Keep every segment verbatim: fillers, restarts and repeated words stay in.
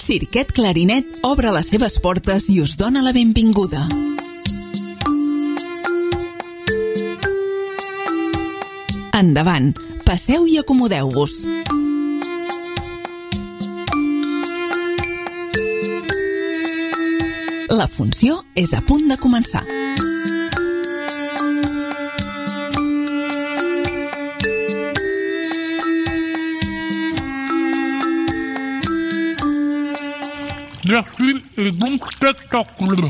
Cirquet Clarinet obre les seves portes i us dona la benvinguda. Endavant, passeu i acomodeu-vos. La funció és a punt de començar. La file est donc spectaculaire.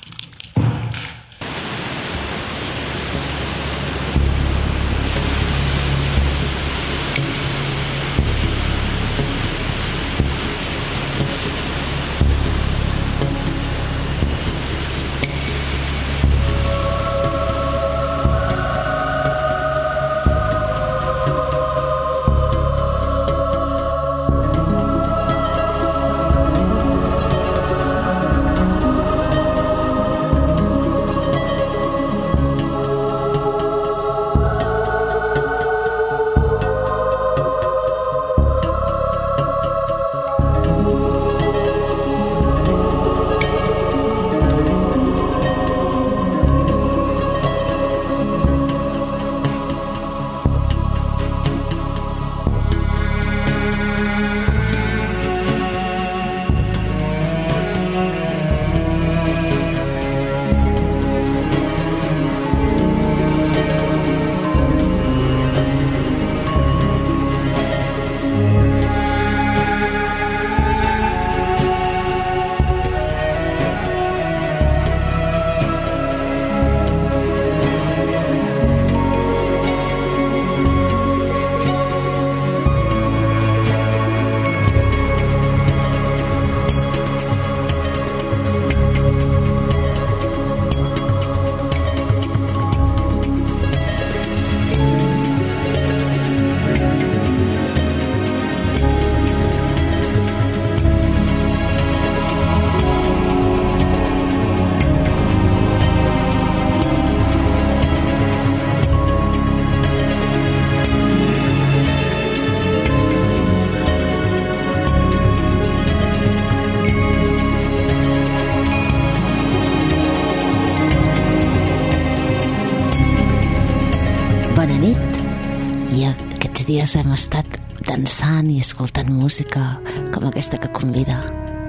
Dies hem estat dansant i escoltant música com aquesta que convida,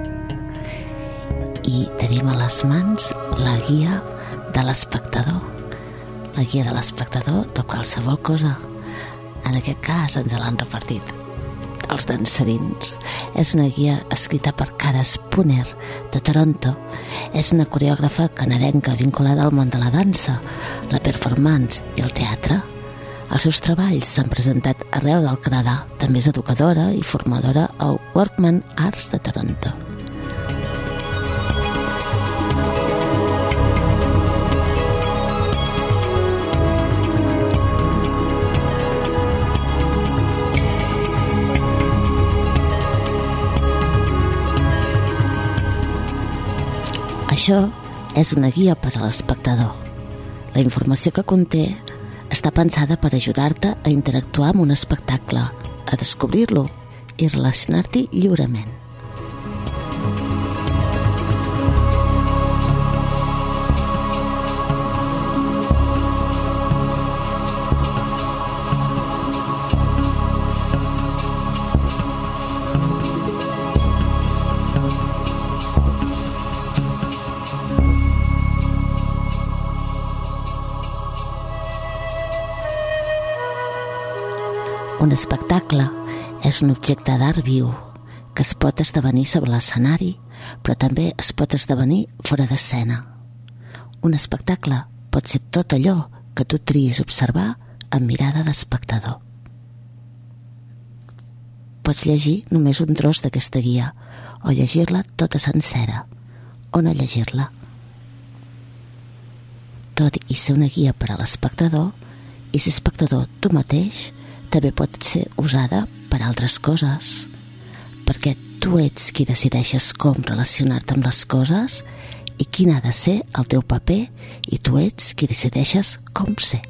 i tenim a les mans la guia de l'espectador la guia de l'espectador de qualsevol cosa. En aquest cas ens l'han repartit els dansarins. És una guia escrita per Cara Spooner de Toronto. És una coreògrafa canadenca vinculada al món de la dansa, la performance i el teatre. Els seus treballs s'han presentat arreu del Canadà. També és educadora i formadora al Workman Arts de Toronto. Això és una guia per a l'espectador. La informació que conté està pensada per ajudar-te a interactuar amb un espectacle, a descobrir-lo i relacionar-t'hi lliurement. Un espectacle és un objecte d'art viu que es pot esdevenir sobre l'escenari, però també es pot esdevenir fora d'escena. Un espectacle pot ser tot allò que tu triïs observar amb mirada d'espectador. Pots llegir només un tros d'aquesta guia o llegir-la tota sencera o no llegir-la. Tot i ser una guia per a l'espectador, i ser espectador tu mateix, també pot ser usada per altres coses, perquè tu ets qui decideixes com relacionar-te amb les coses i quin ha de ser el teu paper, i tu ets qui decideixes com ser.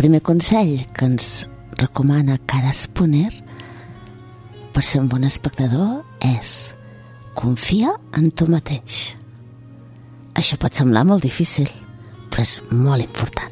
primer consell que ens recomana Cara Spooner per ser un bon espectador és: confia en tu mateix. Això pot semblar molt difícil, però és molt important.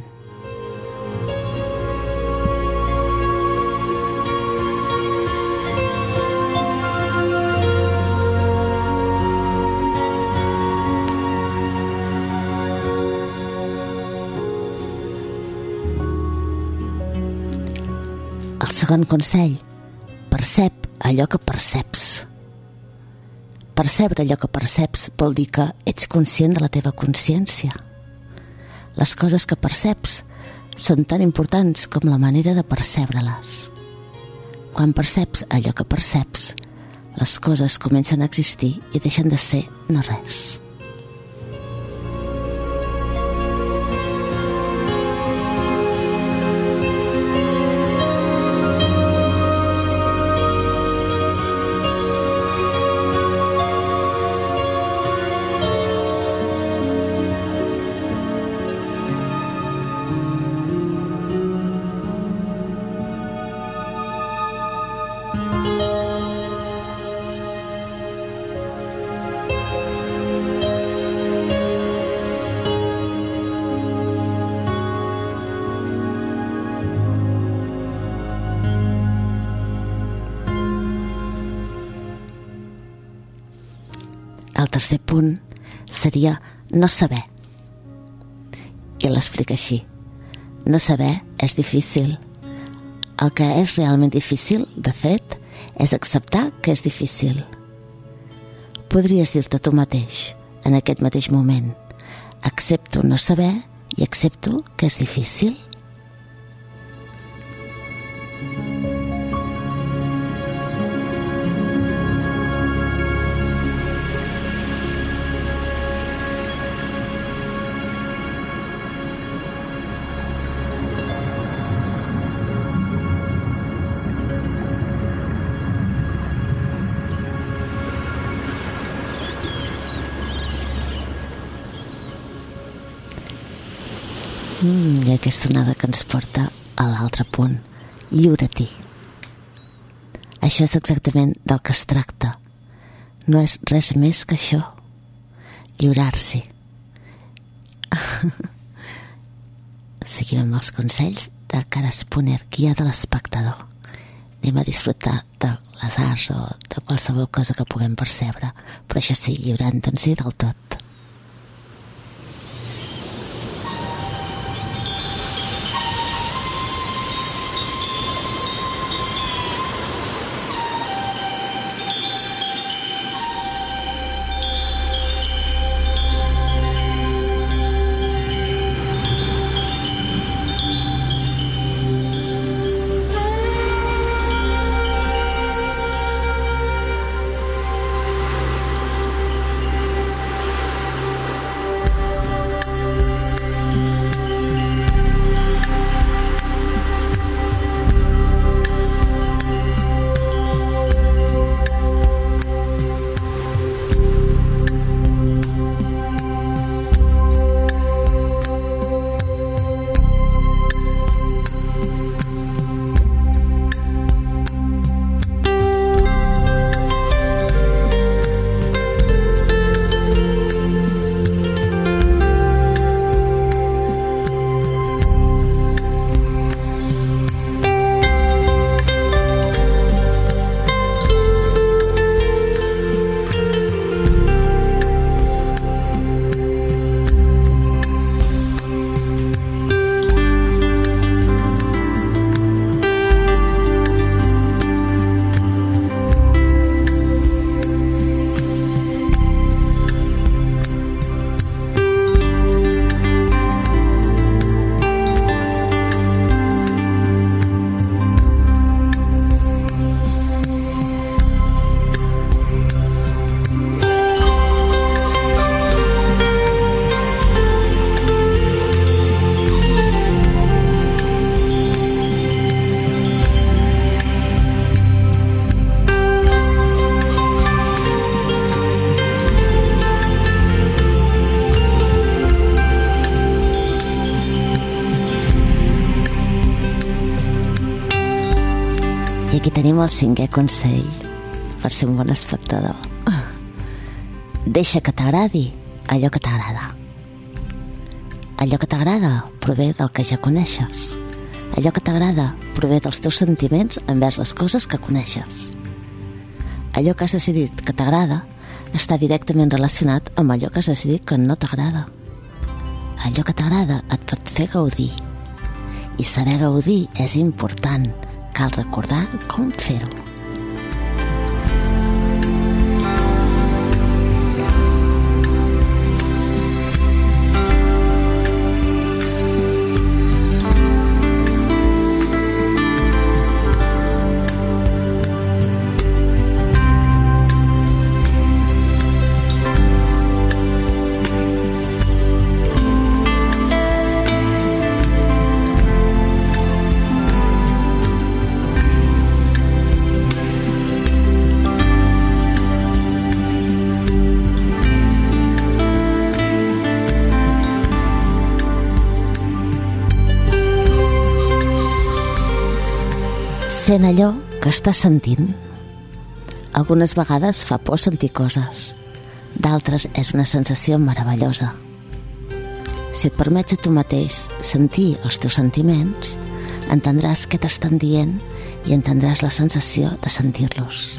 El segon consell: percep allò que perceps. Percebre allò que perceps vol dir que ets conscient de la teva consciència. Les coses que perceps són tan importants com la manera de percebre-les. Quan perceps allò que perceps, les coses comencen a existir i deixen de ser no res. El tercer punt seria no saber. I l'explica així: no saber és difícil. El que és realment difícil, de fet, és acceptar que és difícil. Podries dir-te tu mateix, en aquest mateix moment: accepto no saber i accepto que és difícil. Mm, I aquesta onada que ens porta a l'altre punt: lliura-t'hi. Això és exactament del que es tracta. No és res més que això: lliurar-s'hi. Seguim amb els consells de Cara Spooner, guia de l'espectador. Anem a disfrutar de les arts o de qualsevol cosa que puguem percebre, però això sí, lliurant-nos-hi del tot. aquí tenim el cinquè consell per ser un bon espectador. Deixa que t'agradi allò que t'agrada. Allò que t'agrada prové del que ja coneixes. Allò que t'agrada prové dels teus sentiments envers les coses que coneixes. Allò que has decidit que t'agrada està directament relacionat amb allò que has decidit que no t'agrada. Allò que t'agrada et pot fer gaudir. I saber gaudir és important. Cal recordar com fer-ho. Sent allò que estàs sentint. Algunes vegades fa por sentir coses, d'altres és una sensació meravellosa. Si et permets a tu mateix sentir els teus sentiments, entendràs què t'estan dient i entendràs la sensació de sentir-los.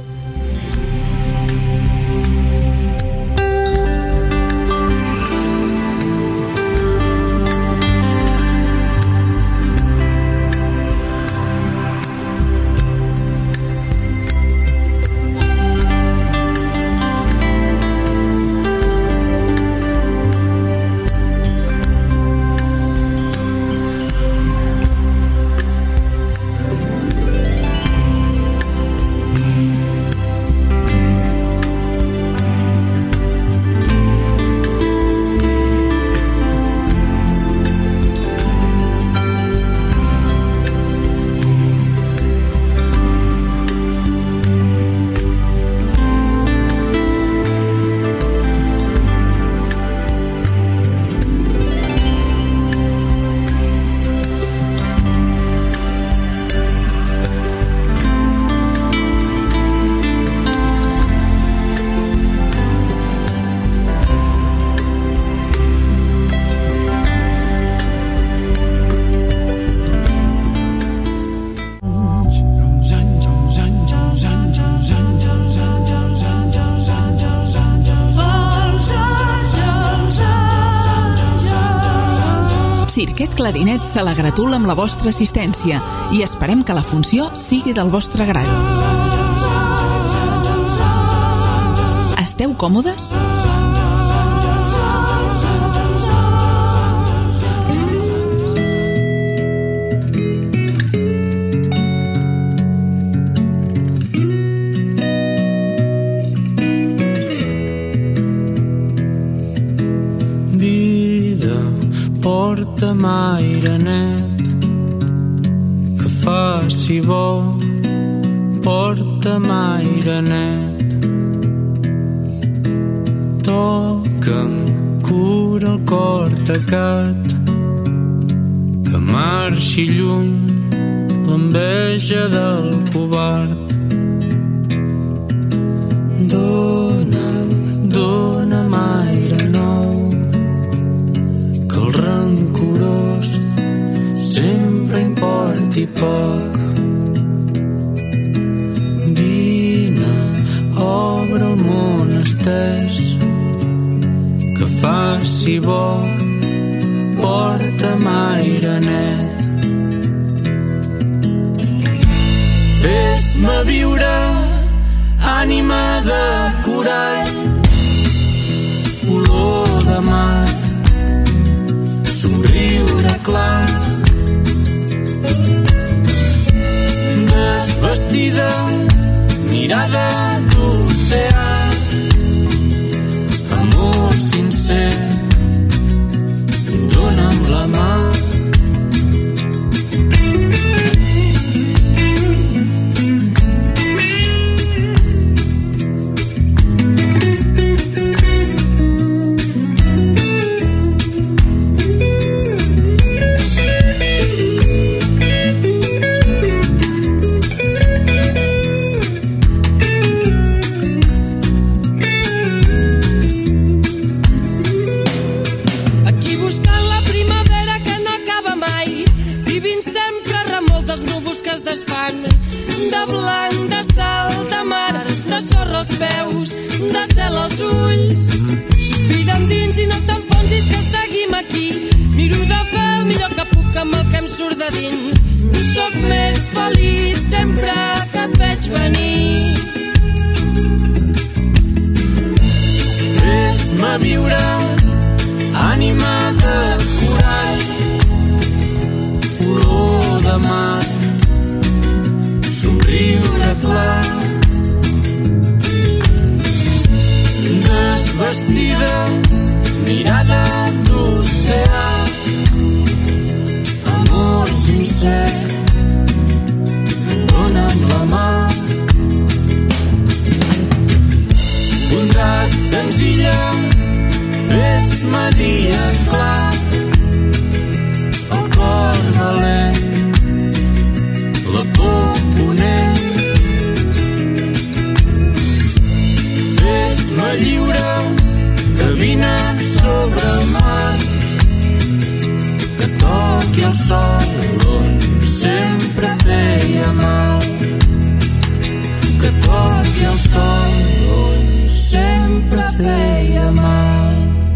Cirquet Clarinet se la gratula amb la vostra assistència i esperem que la funció sigui del vostre grat. Esteu còmodes? Porta'm aire net que faci bo, porta'm aire net. Toca'm, cura el cor tacat, que marxi lluny l'enveja del covard. Dóna'm, dóna'm aire nou, el rancorós sempre importi poc. Vine, obre el món estès, que faci bo, porta'm aire net. Fes-me viure, ànima de corall, olor de mar, somriure clar, desvestida, mirada d'oceà, amor sincer, dona'm la mà. els ulls. Sospiren dins i no t'enfonsis que seguim aquí. Miro de fer el millor que puc amb el que em surt de dins. No sóc més feliç sempre que et veig venir. Fes-me viure, ànima de corall, olor de mar, somriure clar. Desvestida, mirada d'oceà, amor sincer, dona'm la mà. Bondat senzilla, fes-me dia clar, el cor valent, la por ponent. Fes-me lliure, camina sobre el mar, que toqui el sol on sempre feia mal, que toqui el sol on sempre feia mal.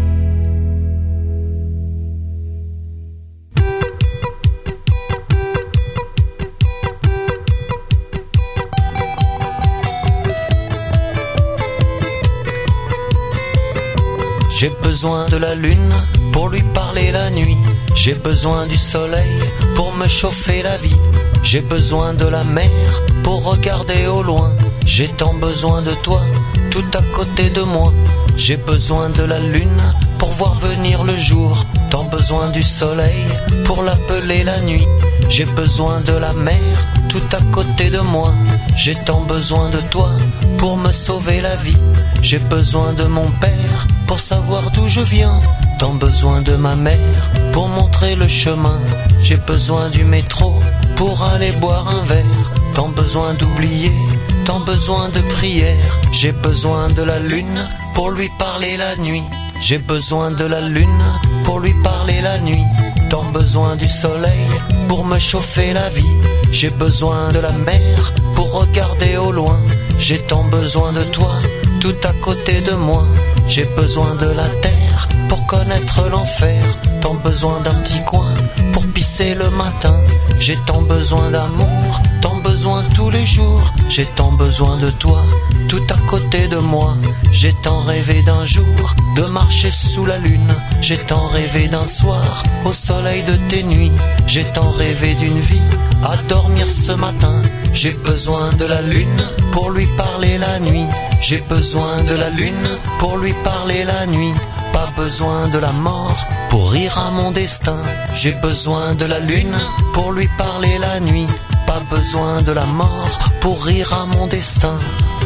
J'ai besoin de la lune pour lui parler la nuit. J'ai besoin du soleil pour me chauffer la vie. J'ai besoin de la mer pour regarder au loin. J'ai tant besoin de toi, tout à côté de moi. J'ai besoin de la lune pour voir venir le jour. Tant besoin du soleil pour l'appeler la nuit. J'ai besoin de la mer tout à côté de moi. J'ai tant besoin de toi pour me sauver la vie. J'ai besoin de mon père pour savoir d'où je viens. Tant besoin de ma mère pour montrer le chemin. J'ai besoin du métro pour aller boire un verre. Tant besoin d'oublier, tant besoin de prière. J'ai besoin de la lune pour lui parler la nuit. J'ai besoin de la lune pour lui parler la nuit. Tant besoin du soleil pour me chauffer la vie. J'ai besoin de la mer pour regarder au loin. J'ai tant besoin de toi, tout à côté de moi. J'ai besoin de la terre pour connaître l'enfer. Tant besoin d'un petit coin pour pisser le matin. J'ai tant besoin d'amour, tant besoin tous les jours. J'ai tant besoin de toi, tout à côté de moi. J'ai tant rêvé d'un jour de marcher sous la lune. J'ai tant rêvé d'un soir au soleil de tes nuits. J'ai tant rêvé d'une vie à dormir ce matin. J'ai besoin de la lune pour lui parler la nuit. J'ai besoin de la lune pour lui parler la nuit. Pas besoin de la mort pour rire à mon destin. J'ai besoin de la lune pour lui parler la nuit. Pas besoin de la mort pour rire à mon destin.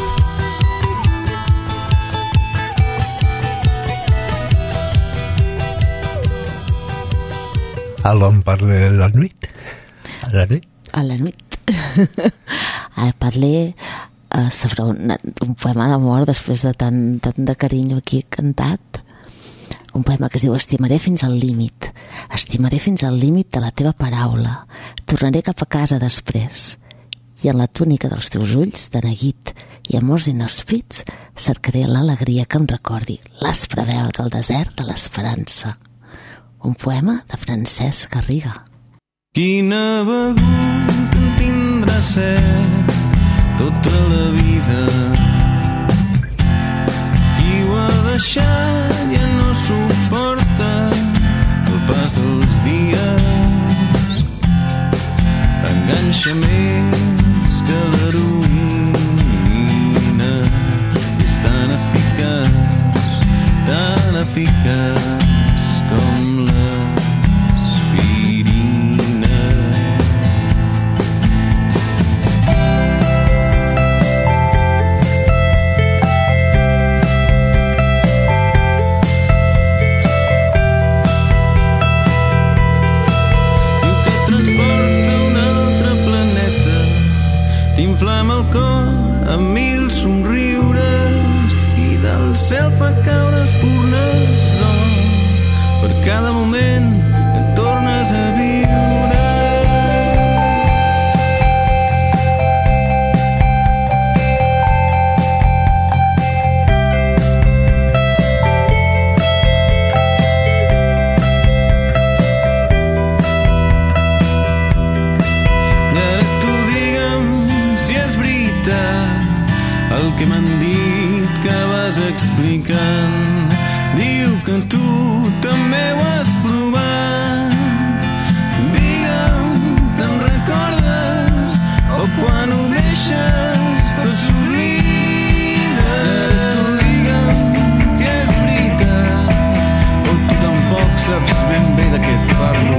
Alors on parle la nuit. A la nuit. A la nuit. A parler uh, sobre un, un poema d'amor després de tant, tant de carinyo aquí cantat. Un poema que es diu Estimaré fins al límit. Estimaré fins al límit de la teva paraula. Tornaré cap a casa després. I en la túnica dels teus ulls de neguit i amors inhòspits cercaré l'alegria que em recordi l'aspre veu del desert de l'esperança. Un poema de Francesc Garriga. Quina begut en tindrà set tota la vida. Qui ho ha deixat ja no suporta el pas dels dies. Enganxa més que l'heroïna i és tan eficaç, tan eficaç com l'aspirina. T'inflama el cor amb mil somriures i del cel fa caure espurnes d'or. Per cada moment et tornes a viure. s'expliquen. Diu que tu també ho has provat. Digue'm, te'n recordes? O quan ho deixes tot s'oblida. Tu digue'm que és veritat, o tu tampoc saps ben bé de què et parlo.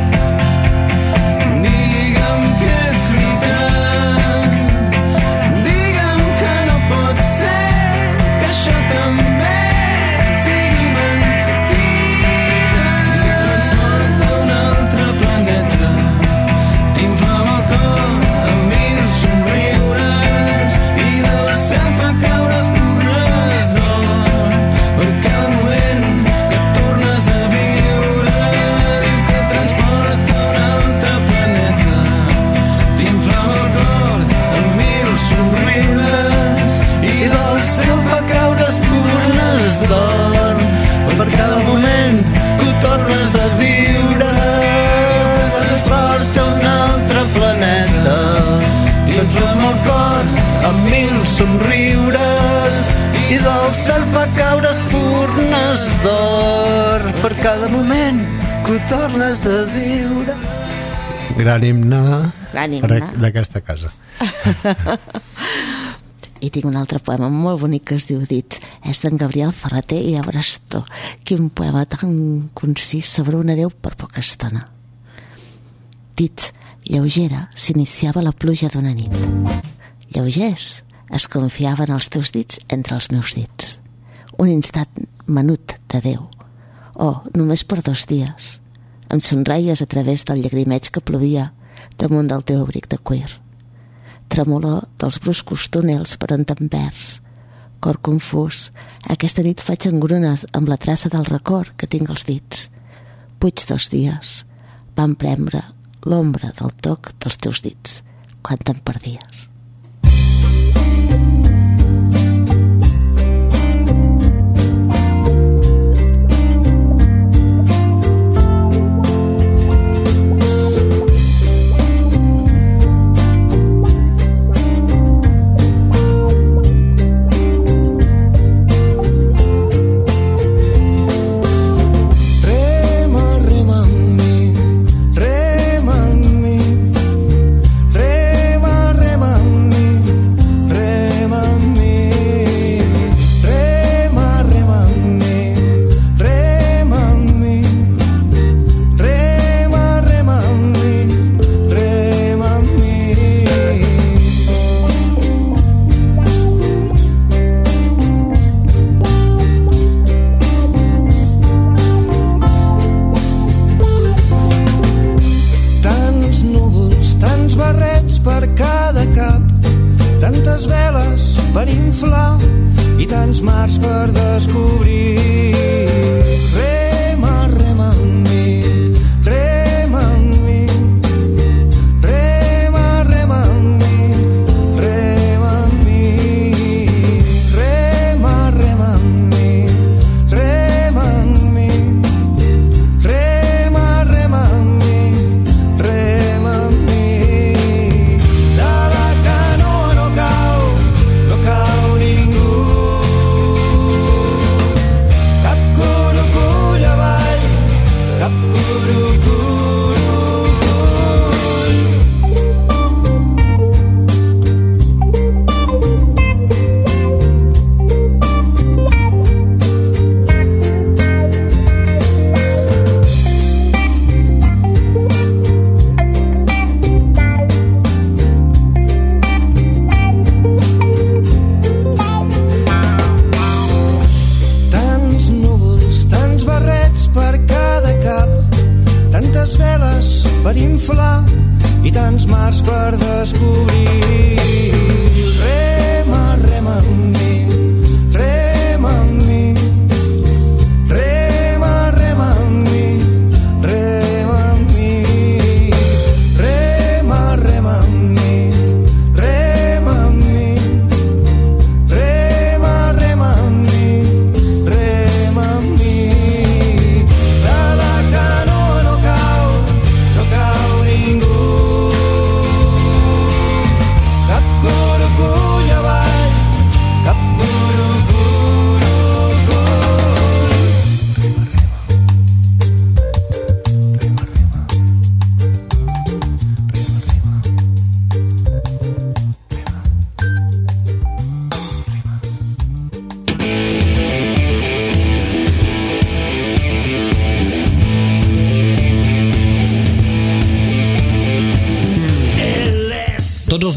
Digue'm que és veritat, digue'm que no pot ser que això també sigui mentira. I transporta a un altre planeta, t'inflama el cor amb mil somriures i del cel fa caure espurnes d'or per cada moment que tornes a viure. Diu que transporta a un altre planeta, t'inflama el cor amb mil somriures i del cel fa caure espurnes d'or per cada moment que ho tornes a viure. Transporta a un altre planeta, t'inflama el cor amb mil somriures i del cel fa caure espurnes d'or per cada moment que ho tornes a viure. Gran himne, Gran per- himne. d'aquesta casa. I tinc un altre poema molt bonic que es diu Dits. És d'en Gabriel Ferrater i Abrastó. Quin poema tan concís sobre una adéu per poca estona. Dits, lleugera, s'iniciava la pluja d'una nit. Lleugers, es confiaven els teus dits entre els meus dits. Un instant menut d'adéu. Oh, només per dos dies. Em somreies a través del llagrimeig que plovia damunt del teu abric de cuir. Tremolor dels bruscos túnels per on t'envers. Cor confús, aquesta nit faig engrunes amb la traça del record que tinc als dits. Puig dos dies, van prendre l'ombra del toc dels teus dits quan te'n perdies.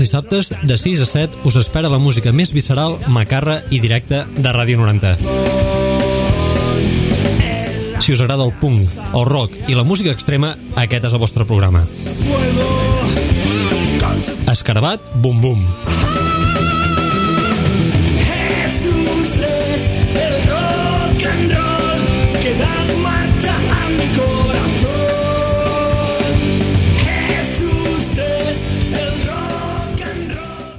dissabtes, de sis a set, us espera la música més visceral, macarra i directa de Ràdio noranta. Si us agrada el punk, el rock i la música extrema, aquest és el vostre programa. Escarabat, bum bum. Jesús es el rock and roll que da marcha a mi corazón. Jesús es el rock and roll.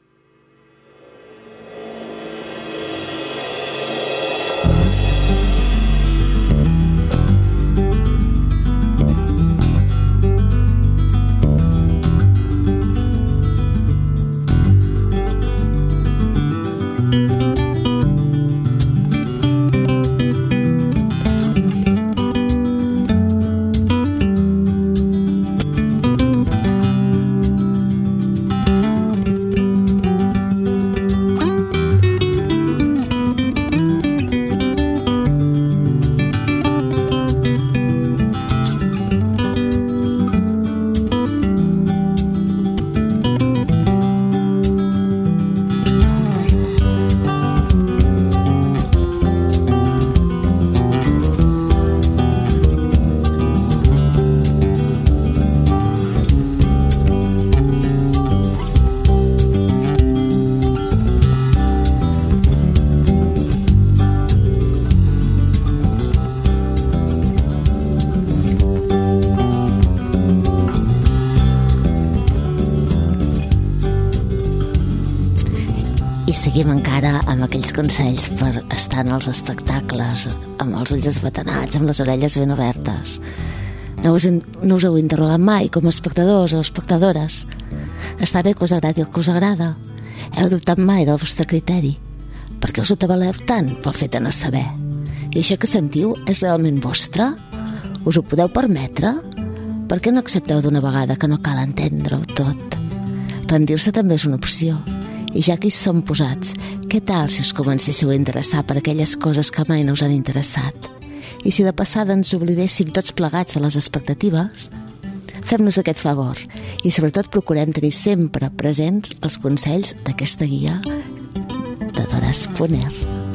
Seguim encara amb aquells consells per estar en els espectacles, amb els ulls esbatanats, amb les orelles ben obertes. No us, no us heu interrogat mai com a espectadors o espectadores? Està bé que us agradi el que us agrada? Heu dubtat mai del vostre criteri? Per què us ho tabaleu tant pel fet de no saber? I això que sentiu és realment vostre? Us ho podeu permetre? Per què no accepteu d'una vegada que no cal entendre-ho tot? Rendir-se també és una opció. I ja que hi som posats, què tal si us comencéssiu a interessar per aquelles coses que mai no us han interessat? I si de passada ens oblidéssim tots plegats de les expectatives? Fem-nos aquest favor i sobretot procurem tenir sempre presents els consells d'aquesta guia de Dora Spunner.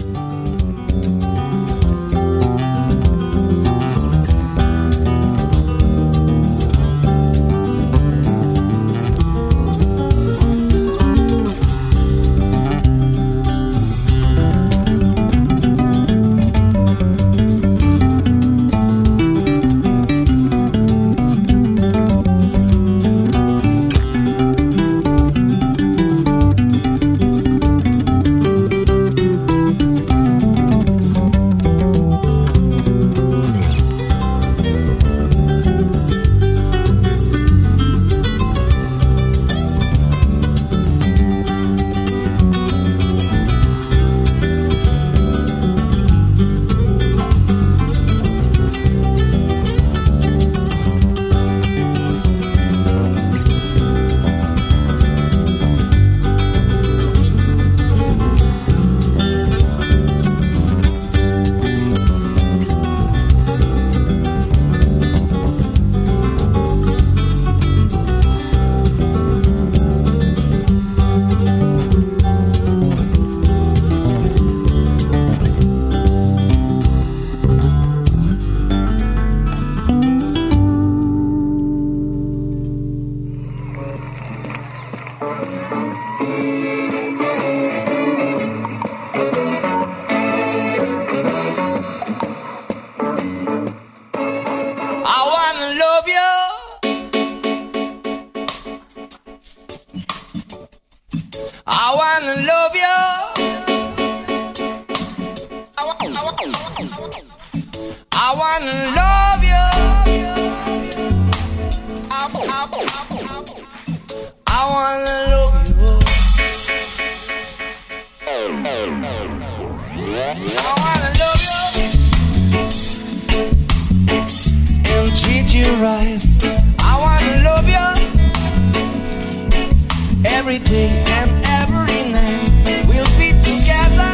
Every day and every night we'll be together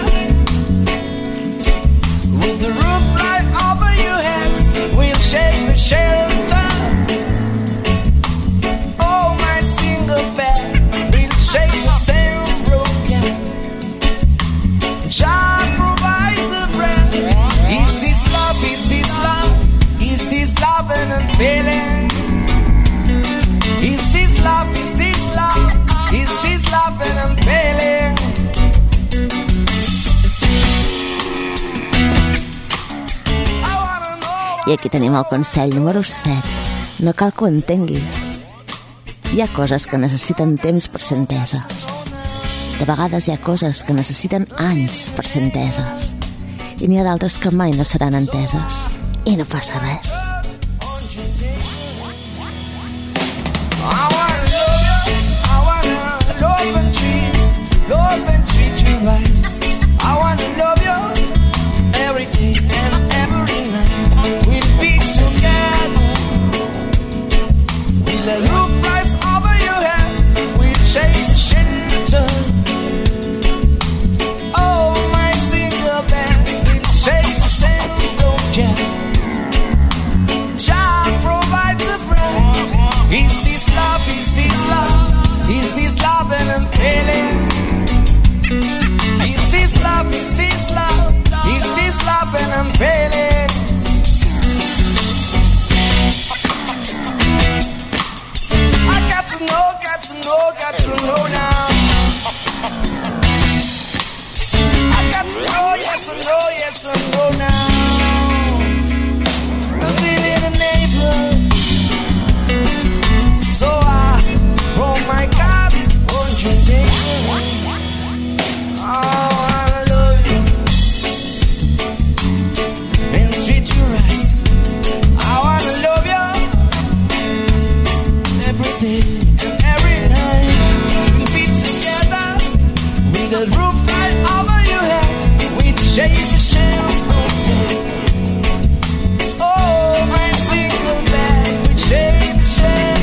with the roof right over your heads. We'll shake the shelter. Oh, my single bed, we'll I aquí tenim el consell número set. No cal que ho entenguis. Hi ha coses que necessiten temps per ser enteses. De vegades hi ha coses que necessiten anys per ser enteses. I n'hi ha d'altres que mai no seran enteses. I no passa res. I wanna love you, I wanna love and treat, love and treat you right. I wanna love you every day and every night. We'll be together. We'll let roof rise over your head. We'll shake the shelter. Oh, my single bed. We'll shake the single jet. Child provides a friend. Is this love, is this love, is this love and I'm feeling? Is this love, is this love, is this love and I'm feeling? I got to know, got to know, got to know now. I got to know, yes I know, yes I know now. I'm feeling a neighbor. So I, oh my God, won't you take me? Oh, I love you and treat you right. I wanna love you every day and every night. We'll be together with the roof right over your head. We'll shake the shade. Oh, my single bed, we'll shake the shade.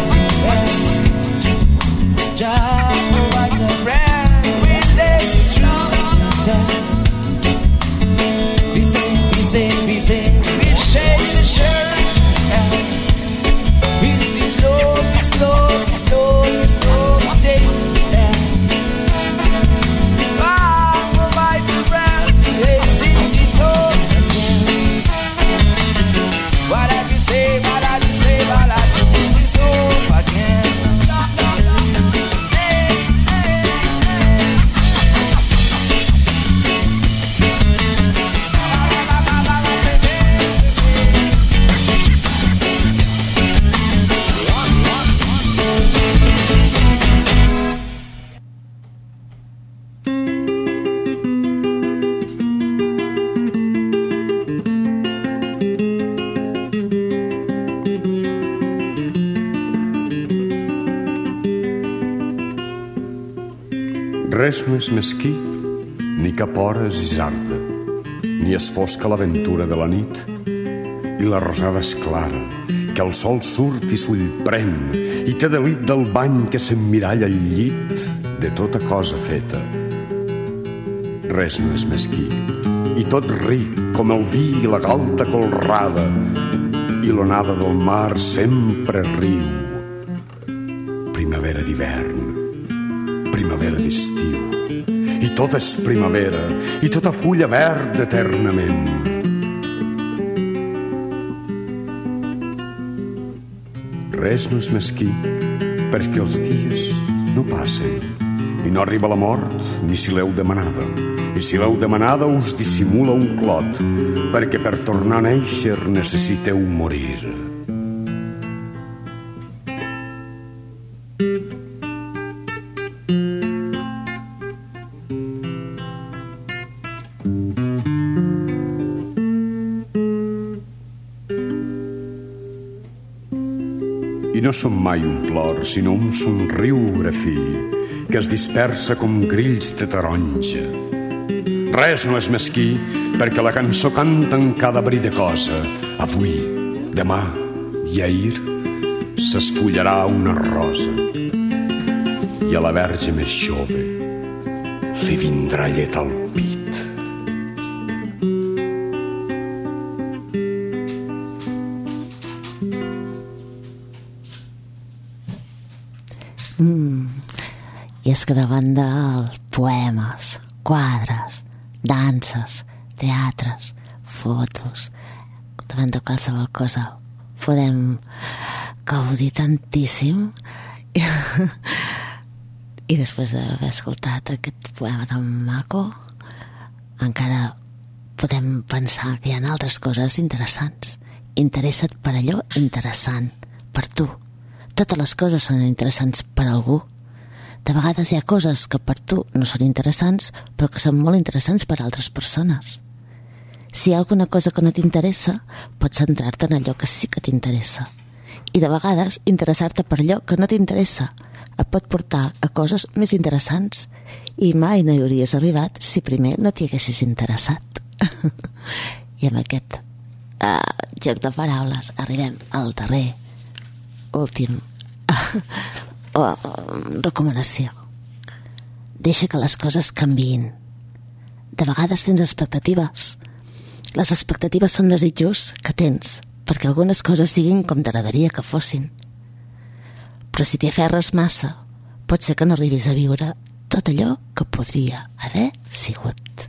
Just like a brand, we let you trust them. We say, we say, we say, we shake the shirt. Is this love, this love, this love, this love, we take them. I provide the brand, they sing this love again. What did you say, what did you say, what did you do this love again? Res no és mesquí, ni cap hora és isarda, ni és fosca l'aventura de la nit, i la rosada és clara, que el sol surt i s'ullprèn, i té delit del bany que s'emmiralla al llit de tota cosa feta. Res no és mesquí, i tot ric com el vi i la galta colrada, i l'onada del mar sempre riu. Primavera d'hivern, primavera d'estiu, i tot és primavera, i tota fulla verd eternament. Res no és mesquí, perquè els dies no passen, i no arriba la mort ni si l'heu demanada, i si l'heu demanada us dissimula un clot, perquè per tornar a néixer necessiteu morir. I no som mai un plor, sinó un somriure fi, que es dispersa com grills de taronja. Res no és mesquí, perquè la cançó canta en cada bri de cosa. Avui, demà i ahir s'esfullarà una rosa, i a la verge més jove li vindrà llet al pit. Mm. I és que davant dels poemes, quadres, danses, teatres, fotos, davant de qualsevol cosa podem gaudir tantíssim i després d'haver escoltat aquest poema tan maco encara podem pensar que hi ha altres coses interessants Interessa't per allò interessant, per tu. Totes les coses són interessants per algú. De vegades hi ha coses que per tu no són interessants, però que són molt interessants per a altres persones. Si hi ha alguna cosa que no t'interessa, pots centrar-te en allò que sí que t'interessa. I de vegades, interessar-te per allò que no t'interessa et pot portar a coses més interessants i mai no hi hauries arribat si primer no t'hi haguessis interessat. I amb aquest uh, joc de paraules arribem al darrer, últim uh, uh, recomanació. Deixa que les coses canviïn. De vegades tens expectatives. Les expectatives són desitjos que tens perquè algunes coses siguin com t'agradaria que fossin. Però si t'hi aferres massa, pot ser que no arribis a viure tot allò que podria haver sigut.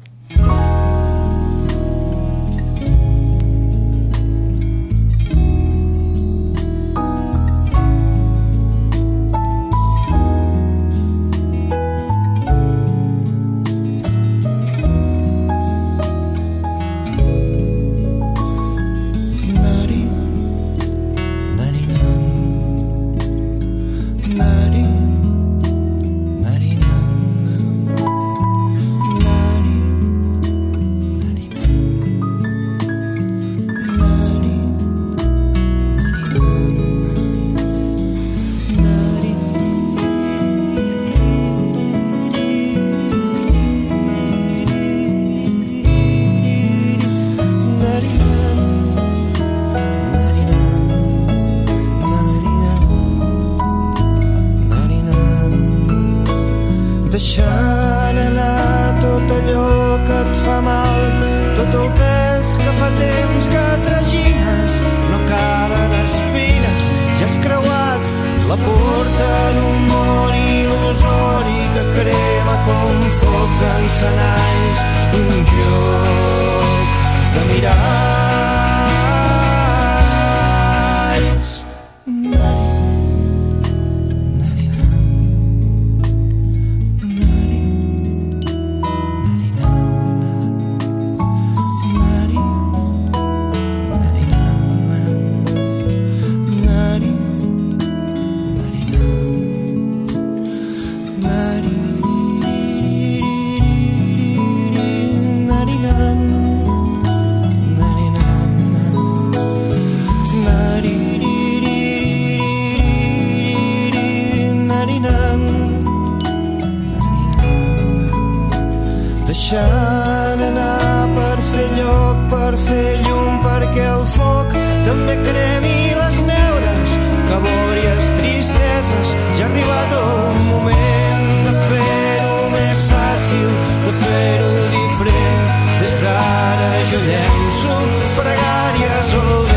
Deixant anar tot allò que et fa mal, tot el pes que fa temps que tragines, no calen espines, ja has creuat la porta d'un món il·lusori que crema com foc d'encenalls, un joc de miralls. Deixant anar per fer lloc, per fer llum, perquè el foc també cremi les neures, cabòries, tristeses. Ja ha arribat el moment de fer-ho més fàcil, de fer-ho diferent. Des d'ara jo llenço pregàries al vent.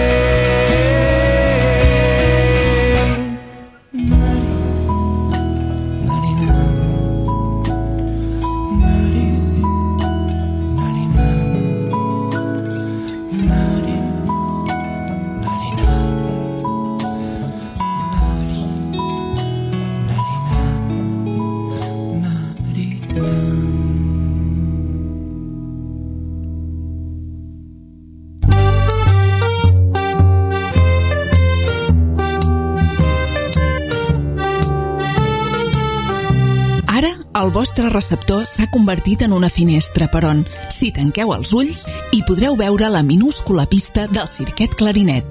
El vostre receptor s'ha convertit en una finestra per on, si tanqueu els ulls, hi podreu veure la minúscula pista del Cirquet Clarinet.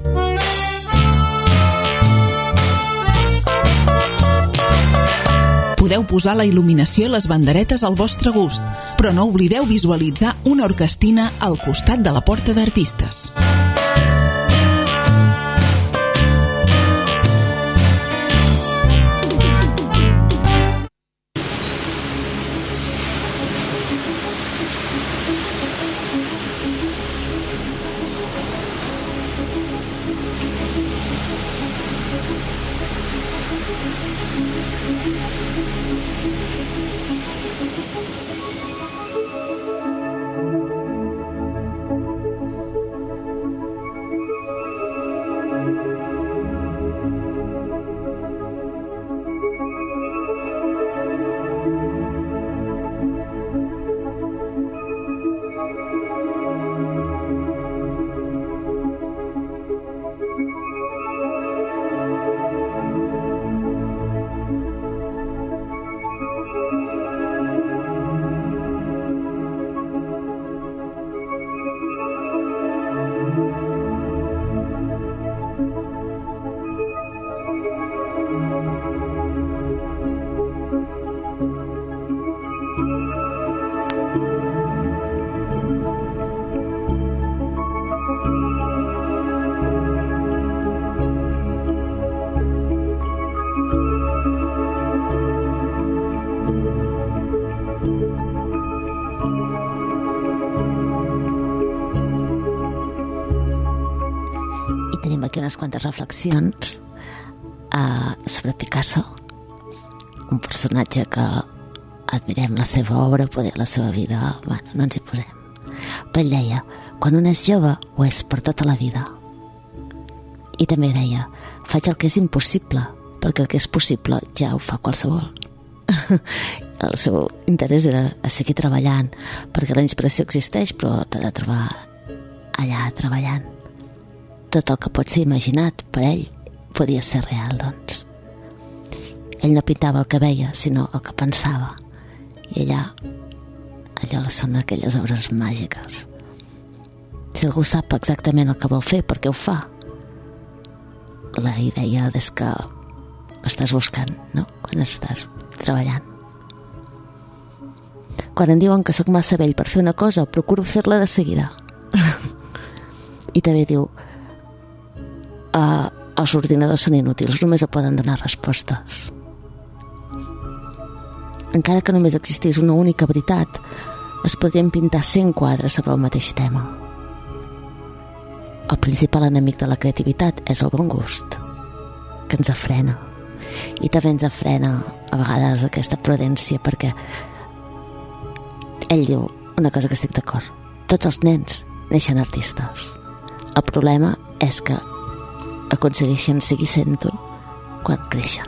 Podeu posar la il·luminació i les banderetes al vostre gust, però no oblideu visualitzar una orquestina al costat de la porta d'artistes. aquí unes quantes reflexions uh, sobre Picasso, un personatge que admirem la seva obra, poder la seva vida, bueno, no ens hi posem. Però ell deia, quan un és jove ho és per tota la vida. I també deia, faig el que és impossible, perquè el que és possible ja ho fa qualsevol. El seu interès era a seguir treballant, perquè la inspiració existeix, però t'ha de trobar allà treballant. Tot el que pot ser imaginat per ell podia ser real, doncs. Ell no pintava el que veia, sinó el que pensava. I allà, allò són aquelles obres màgiques. Si algú sap exactament el que vol fer, per què ho fa? La idea és que estàs buscant, no? Quan estàs treballant. Quan em diuen que sóc massa vell per fer una cosa, procuro fer-la de seguida. I també diu, uh, els ordinadors són inútils, només poden donar respostes. Encara que només existís una única veritat, es podrien pintar cent quadres sobre el mateix tema. El principal enemic de la creativitat és el bon gust, que ens frena. I també ens frena a vegades aquesta prudència, perquè ell diu una cosa que estic d'acord: tots els nens neixen artistes. El problema és que aconsegueixen seguir sent-ho quan creixen.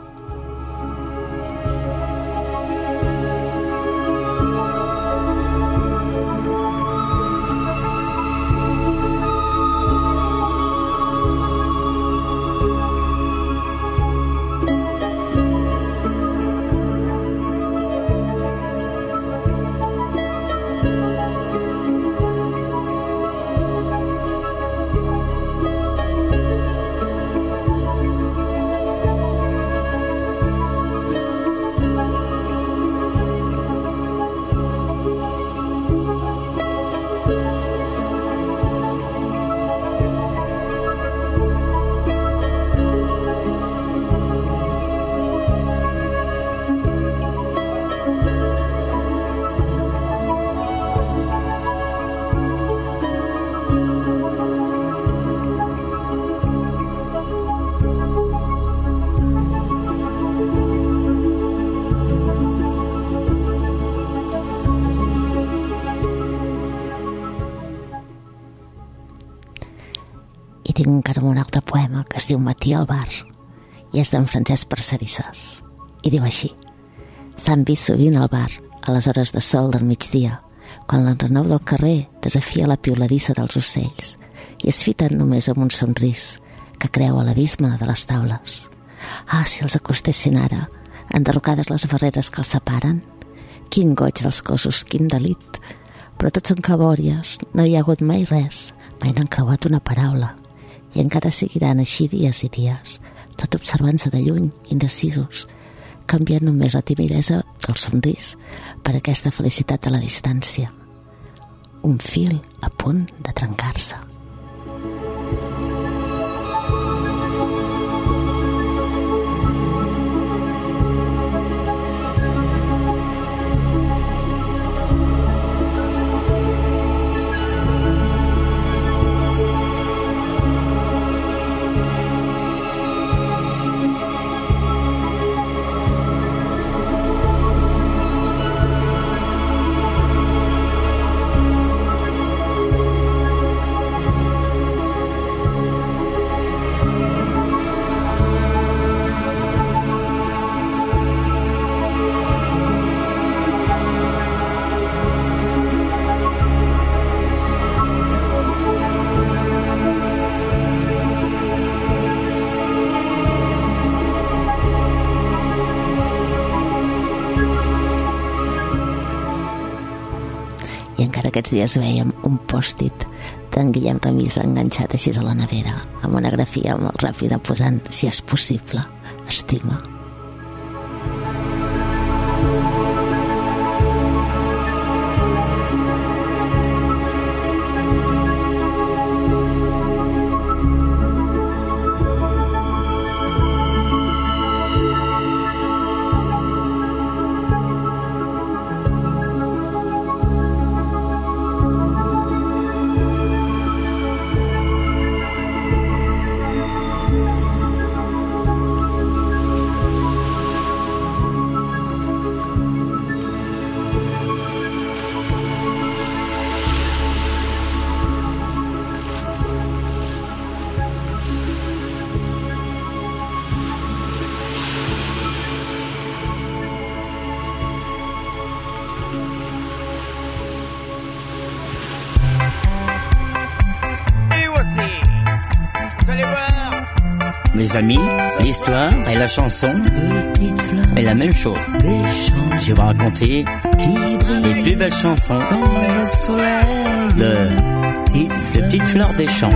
Tinc encara un altre poema que es diu Matí al bar i és d'en Francesc Parcerisses i diu així: s'han vist sovint al bar a les hores de sol del migdia, quan l'enrenou del carrer desafia la pioladissa dels ocells i es fiten només amb un somrís que creua l'abisme de les taules. Ah, si els acostessin ara, enderrocades les barreres que els separen, quin goig dels cossos, quin delit, però tots són cabòries, no hi ha hagut mai res, mai n'han creuat una paraula. I encara seguiran així dies i dies, tot observant-se de lluny, indecisos, canviant només la timidesa del somrís per aquesta felicitat de la distància. Un fil a punt de trencar-se. Aquests dies veiem un pòstit d'en Guillem Remís enganxat així a la nevera, amb una grafia molt ràpida posant si és possible, estima. Mes amis, l'histoire et la chanson est la même chose. Je vais vous raconter les plus belles chansons de, de Petites Fleurs des Champs.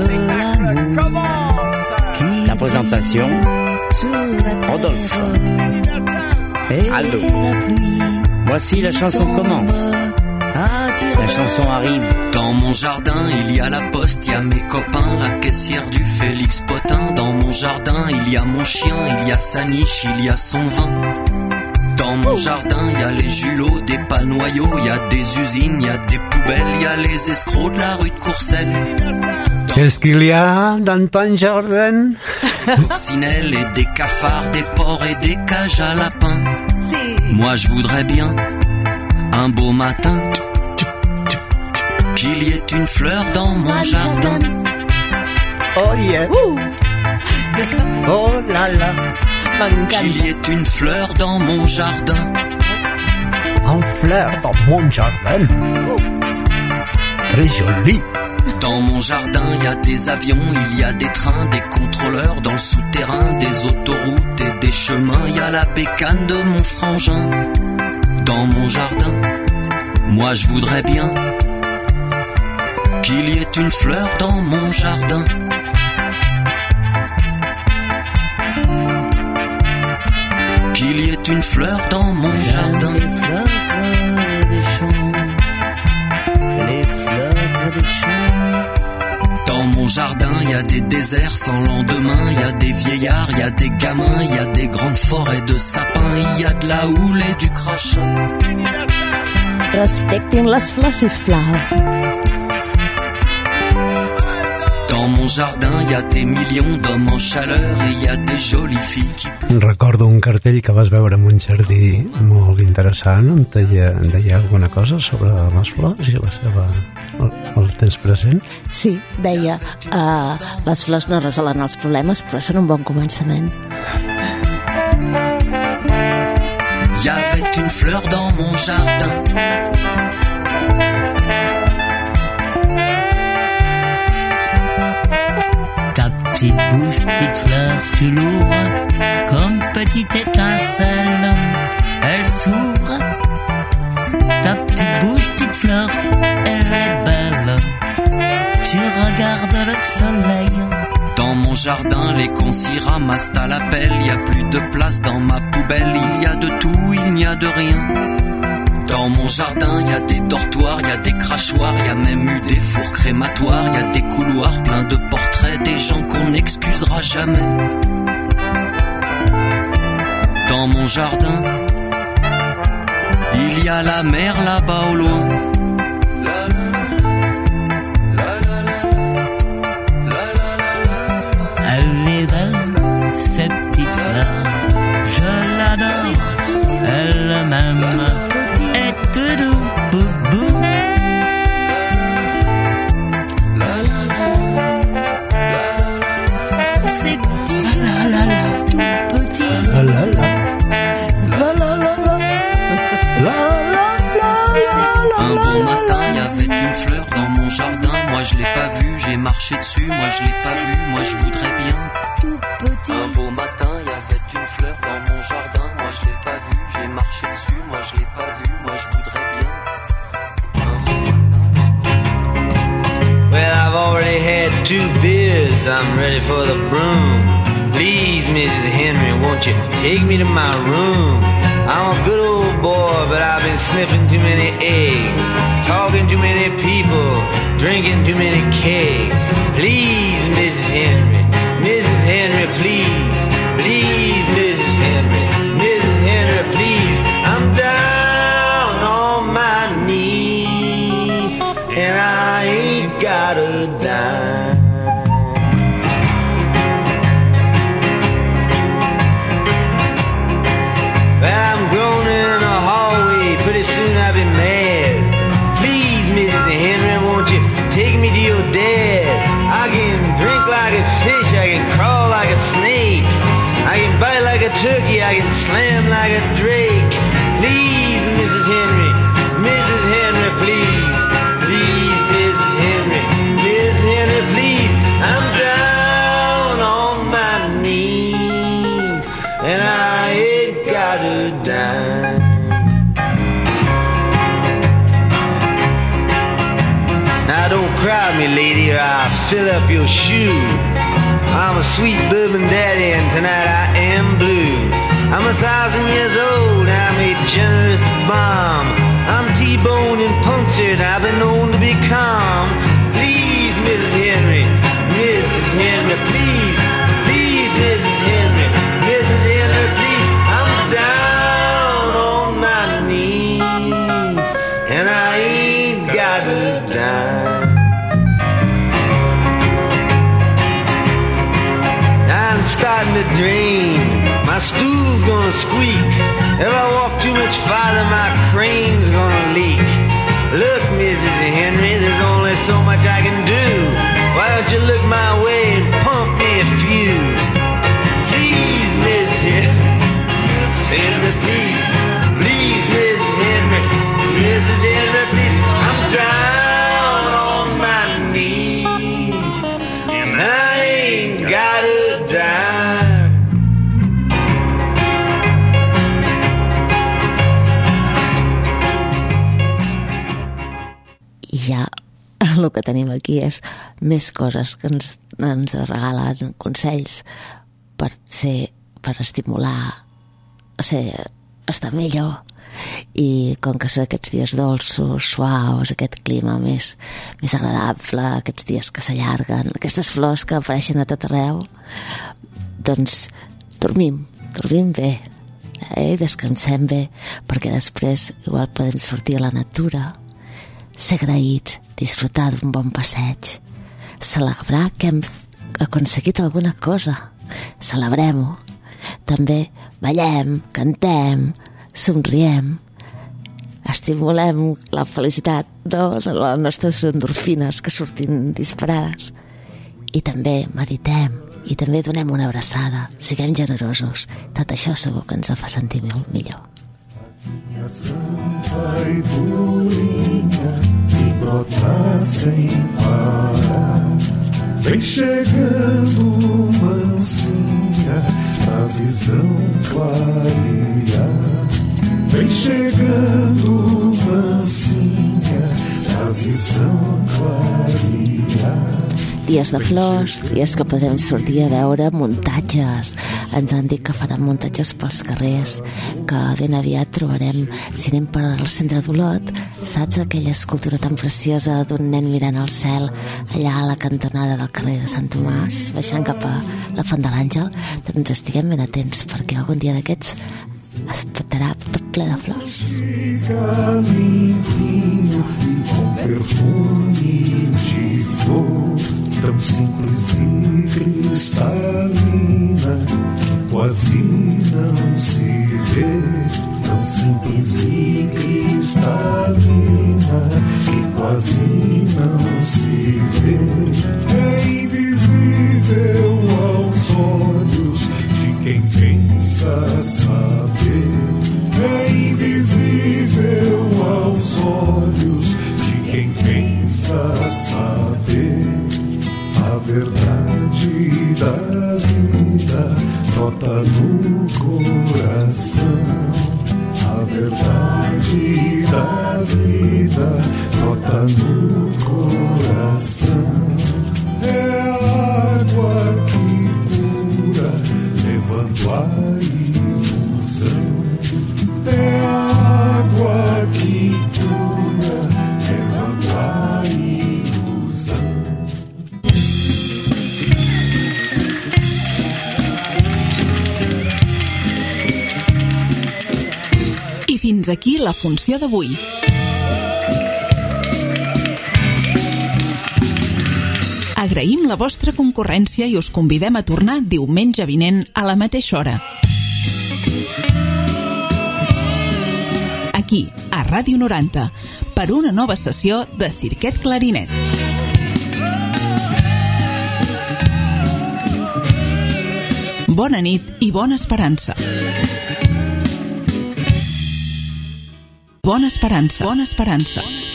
La présentation, Rodolphe. Aldo. Voici la chanson commence. La chanson arrive. Dans mon jardin, il y a la poste, il y a mes copains, la caissière du Félix Potin. Dans mon jardin, il y a mon chien, il y a sa niche, il y a son vin. Dans mon jardin, il y a les julots, des panoyaux, il y a des usines, il y a des poubelles, il y a les escrocs de la rue de Courcelles. Qu'est-ce qu'il y a dans ton jardin? Coccinelles et des cafards, des porcs et des cages à lapins. Moi je voudrais bien, un beau matin, qu'il y ait une fleur dans mon jardin. Oh yeah. Oh là là. Qu'il y ait une fleur dans mon jardin. Une fleur dans mon jardin. Très joli. Dans mon jardin, il y a des avions, il y a des trains, des contrôleurs dans le souterrain, des autoroutes et des chemins. Il y a la bécane de mon frangin. Dans mon jardin, moi je voudrais bien qu'il y ait une fleur dans mon jardin. Qu'il y ait une fleur dans mon jardin. Les fleurs des champs, les fleurs des champs. Dans mon jardin, il y a des déserts sans lendemain, il y a des vieillards, il y a des gamins, il y a des grandes forêts de sapins, il y a de la houle et du crachin. Respectin les flors, sisplau. Dans mon jardin, il y a des millions d'hommes en chaleur et il y a des jolies filles qui... Recordo un cartell que vas veure en un jardí molt interessant on deia, deia alguna cosa sobre les flors i la seva, el, el temps present. Sí, deia uh, les flors no resolen els problemes però són un bon començament. Il y avait une fleur dans mon jardin. Ta petite bouche, petite fleur, tu l'ouvres comme petite étincelle, elle s'ouvre. Ta petite bouche, petite fleur, elle est belle. Tu regardes le soleil. Dans mon jardin, les cons s'y ramassent à la pelle. Il y a plus de place dans ma poubelle. Il y a de tout, il n'y a de rien. Dans mon jardin, il y a des dortoirs, il y a des crachoirs, il y a même eu des fours crématoires, il y a des couloirs pleins de portraits, des gens qu'on n'excusera jamais. Dans mon jardin, il y a la mer là-bas au loin. Elle est belle, cette petite fleur, je l'adore, elle m'aime. Un beau matin, il y avait une fleur dans mon jardin. Moi je l'ai pas vue, j'ai marché dessus. Moi je l'ai pas vue, moi je voudrais bien. Un beau matin, il y avait une fleur dans mon jardin. Moi je l'ai pas vue, j'ai marché dessus. Moi je l'ai pas vue, moi je voudrais bien. Well, I've already had two beers, I'm ready for the broom. Please, Missus Henry, won't you take me to my room? I'm a good old boy, but I've been sniffing too many eggs, talking too many people, drinking too many kegs. Please, Missus Henry, Missus Henry, please, please, Missus Henry, Missus Henry, please. I'm down on my knees, and I ain't got a dime. Well, I'm groaning in the hallway, pretty soon I'll be mad. Please, Missus Henry, won't you take me to your dad? I can drink like a fish, I can crawl like a snake, I can bite like a turkey, I can slam like a drake. Please, Missus Henry, Missus Henry, please, please, Missus Henry, Missus Henry, please. I'm down on my of me, lady, or I'll fill up your shoe. I'm a sweet bourbon daddy, and tonight I am blue. I'm a thousand years old, I'm a generous bomb. I'm T-boned and punctured, I've been known to be calm. Please, Missus Henry, Missus Henry, please, please, Missus Henry, Missus Henry, please. I'm down on my knees, and I ain't got a dime. I'm starting to drain. My stool's gonna squeak. If I walk too much farther, my crane's gonna leak. Look, Missus Henry, there's only so much I can do. Why don't you look my way and pump me a few? Please, Missus Henry, please. Please, Missus Henry, Missus Henry, please. I'm down on my knees, and I ain't got a dime. Ja, el que tenim aquí és més coses que ens, ens regalen consells per ser, per estimular a ser, a estar millor. I com que són aquests dies dolços, suaus, aquest clima més, més agradable, aquests dies que s'allarguen, aquestes flors que apareixen a tot arreu, doncs dormim, dormim bé, eh? Descansem bé, perquè després igual podem sortir a la natura, ser agraïts, disfrutar d'un bon passeig, celebrar que hem aconseguit alguna cosa, celebrem-ho. També ballem, cantem, somriem, estimulem la felicitat, no? Les nostres endorfines que surtin disparades. I també meditem, i també donem una abraçada, siguem generosos. Tot això segur que ens fa sentir molt millor. Minha santa e purinha que brota sem parar, vem chegando mansinha na visão clarear. Vem chegando mansinha na visão clarear. Dies de flors, dies que podrem sortir a veure muntatges. Ens han dit que faran muntatges pels carrers, que ben aviat trobarem, si anem per al centre d'Olot, saps aquella escultura tan preciosa d'un nen mirant al cel allà a la cantonada del carrer de Sant Tomàs, baixant cap a la Font de l'Àngel? Doncs estiguem ben atents, perquè algun dia d'aquests es petarà tot ple de flors. Fica limpinho e com perfume de flor, tão simples e cristalina, quase não se vê. Tão simples e cristalina, que quase não se vê. É invisível aos olhos de quem pensa saber. É invisível aos olhos de quem pensa saber. A verdade da vida brota no coração. A verdade da vida brota no coração. É a água que cura, levando a ilusão. É a água que cura, levando a ilusão. I fins aquí la funció d'avui. Agraïm la vostra concurrència i us convidem a tornar diumenge vinent a la mateixa hora. Aquí, a Ràdio noranta, per una nova sessió de Cirquet Clarinet. Bona nit i bona esperança. Bona esperança. Bona esperança.